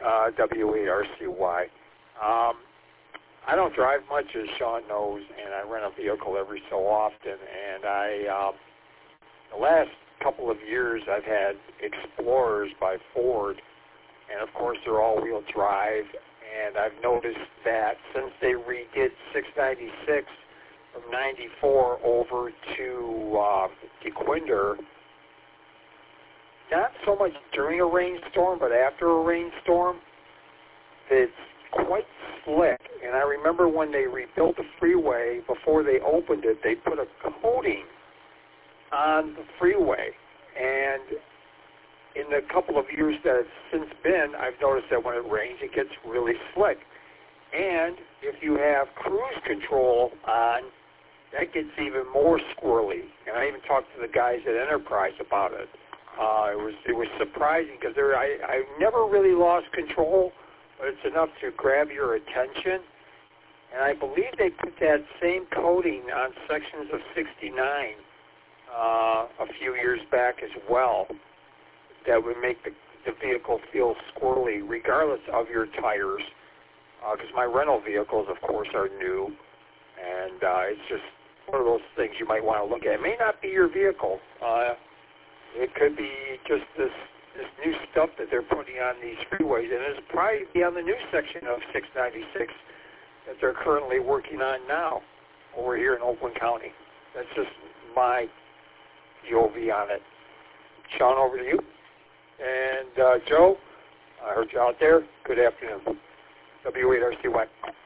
W8RCY. I don't drive much, as Sean knows, and I rent a vehicle every so often. And the last couple of years, I've had Explorers by Ford, and of course they're all-wheel drive. And I've noticed that since they redid 696 from 94 over to Dequindre, not so much during a rainstorm, but after a rainstorm, it's quite slick. And I remember when they rebuilt the freeway, before they opened it, they put a coating on the freeway. And in the couple of years that it's since been, I've noticed that when it rains, it gets really slick. And if you have cruise control on, that gets even more squirrely. And I even talked to the guys at Enterprise about it. It was surprising because I never really lost control, but it's enough to grab your attention. And I believe they put that same coating on sections of 69 a few years back as well. That would make the vehicle feel squirrely regardless of your tires. Because my rental vehicles, of course, are new. And it's just one of those things you might want to look at. It may not be your vehicle. It could be just this new stuff that they're putting on these freeways. And it'll probably be on the new section of 696 that they're currently working on now over here in Oakland County. That's just my POV on it. Sean, over to you. And Joe, I heard you out there. Good afternoon. W8RCY.